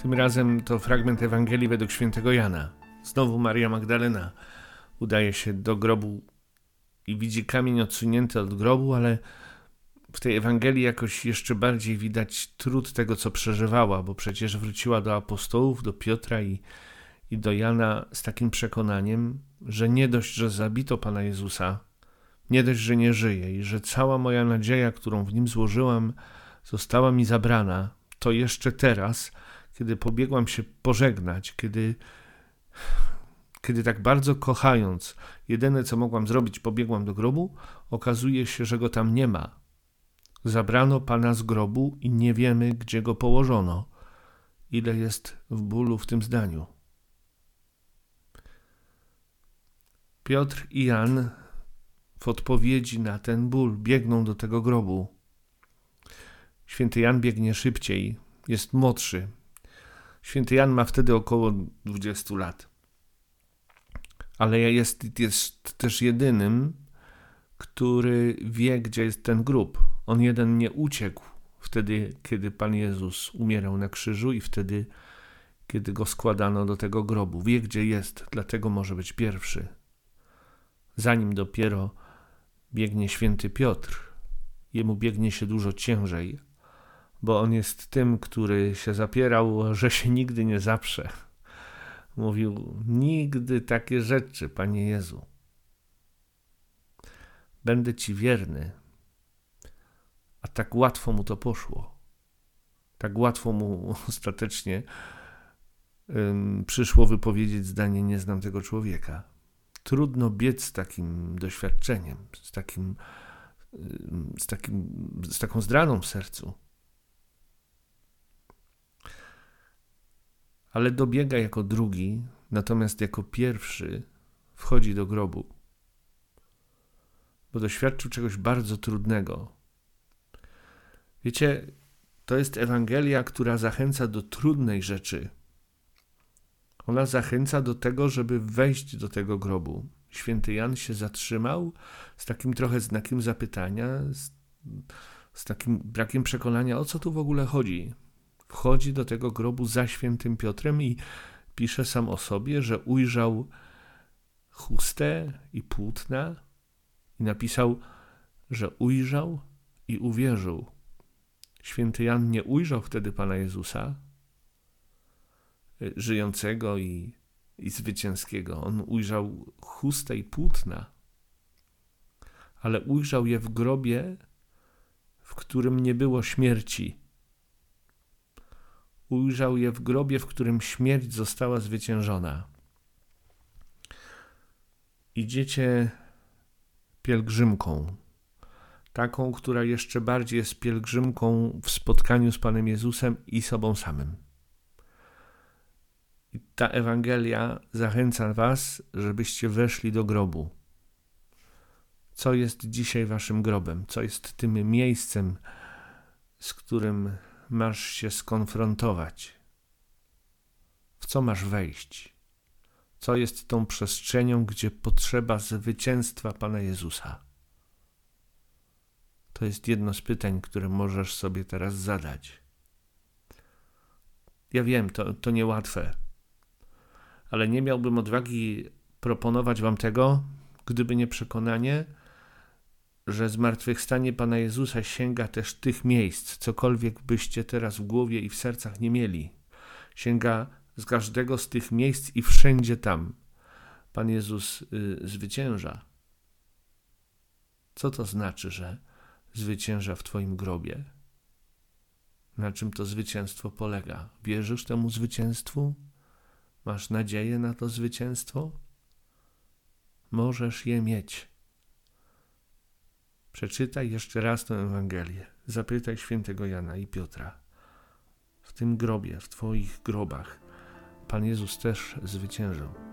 Tym razem to fragment Ewangelii według świętego Jana. Znowu Maria Magdalena udaje się do grobu i widzi kamień odsunięty od grobu, ale w tej Ewangelii jakoś jeszcze bardziej widać trud tego, co przeżywała, bo przecież wróciła do apostołów, do Piotra i do Jana z takim przekonaniem, że nie dość, że zabito Pana Jezusa, nie dość, że nie żyje i że cała moja nadzieja, którą w Nim złożyłam, została mi zabrana, to jeszcze teraz, kiedy pobiegłam się pożegnać, kiedy tak bardzo kochając, jedyne co mogłam zrobić, pobiegłam do grobu, okazuje się, że go tam nie ma. Zabrano Pana z grobu i nie wiemy, gdzie go położono. Ile jest w bólu w tym zdaniu. Piotr i Jan w odpowiedzi na ten ból biegną do tego grobu. Święty Jan biegnie szybciej, jest młodszy. Święty Jan ma wtedy około 20 lat. Ale jest też jedynym, który wie, gdzie jest ten grób. On jeden nie uciekł wtedy, kiedy Pan Jezus umierał na krzyżu i wtedy, kiedy go składano do tego grobu. Wie, gdzie jest, dlatego może być pierwszy. Zanim dopiero biegnie święty Piotr, jemu biegnie się dużo ciężej, bo on jest tym, który się zapierał, że się nigdy nie zaprze. Mówił, nigdy takie rzeczy, Panie Jezu. Będę Ci wierny. A tak łatwo mu to poszło. Tak łatwo mu ostatecznie przyszło wypowiedzieć zdanie, nie znam tego człowieka. Trudno biec z takim doświadczeniem, z taką zdradą w sercu. Ale dobiega jako drugi, natomiast jako pierwszy wchodzi do grobu, bo doświadczył czegoś bardzo trudnego. Wiecie, to jest Ewangelia, która zachęca do trudnej rzeczy. Ona zachęca do tego, żeby wejść do tego grobu. Święty Jan się zatrzymał z takim trochę znakiem zapytania, z takim brakiem przekonania, o co tu w ogóle chodzi. Wchodzi do tego grobu za świętym Piotrem i pisze sam o sobie, że ujrzał chustę i płótna i napisał, że ujrzał i uwierzył. Święty Jan nie ujrzał wtedy Pana Jezusa, żyjącego i zwycięskiego. On ujrzał chustę i płótna, ale ujrzał je w grobie, w którym nie było śmierci. Ujrzał je w grobie, w którym śmierć została zwyciężona. Idziecie pielgrzymką, taką, która jeszcze bardziej jest pielgrzymką w spotkaniu z Panem Jezusem i sobą samym. I ta Ewangelia zachęca was, żebyście weszli do grobu. Co jest dzisiaj waszym grobem? Co jest tym miejscem, z którym masz się skonfrontować? W co masz wejść? Co jest tą przestrzenią, gdzie potrzeba zwycięstwa Pana Jezusa? To jest jedno z pytań, które możesz sobie teraz zadać. Ja wiem, to niełatwe, ale nie miałbym odwagi proponować wam tego, gdyby nie przekonanie, że zmartwychwstanie Pana Jezusa sięga też tych miejsc, cokolwiek byście teraz w głowie i w sercach nie mieli. Sięga z każdego z tych miejsc i wszędzie tam Pan Jezus zwycięża. Co to znaczy, że zwycięża w twoim grobie? Na czym to zwycięstwo polega? Wierzysz temu zwycięstwu? Masz nadzieję na to zwycięstwo? Możesz je mieć. Przeczytaj jeszcze raz tę Ewangelię. Zapytaj świętego Jana i Piotra. W tym grobie, w twoich grobach, Pan Jezus też zwyciężył.